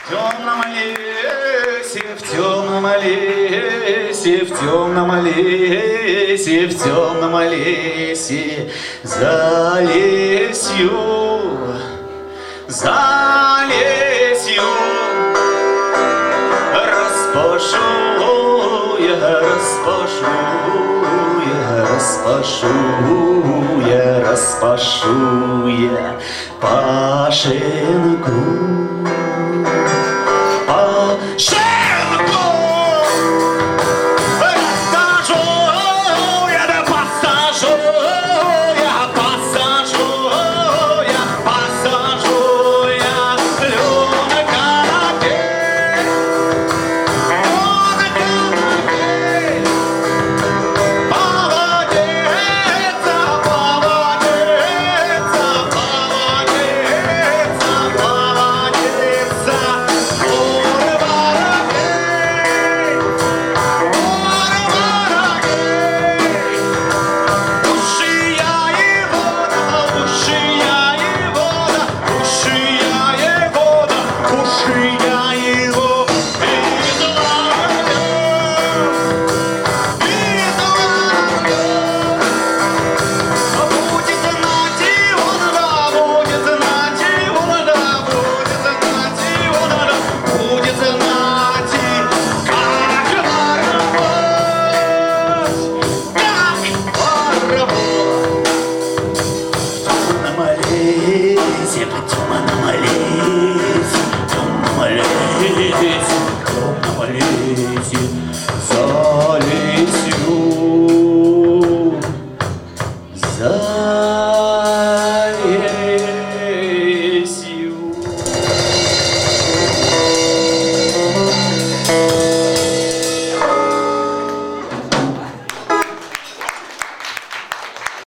темном лесе, в темном лесе, в темном лесе, в темном лесе, за лесью, за лесью распашу я, распашу я, распашу я, распашу я пашенку. В темном лесе,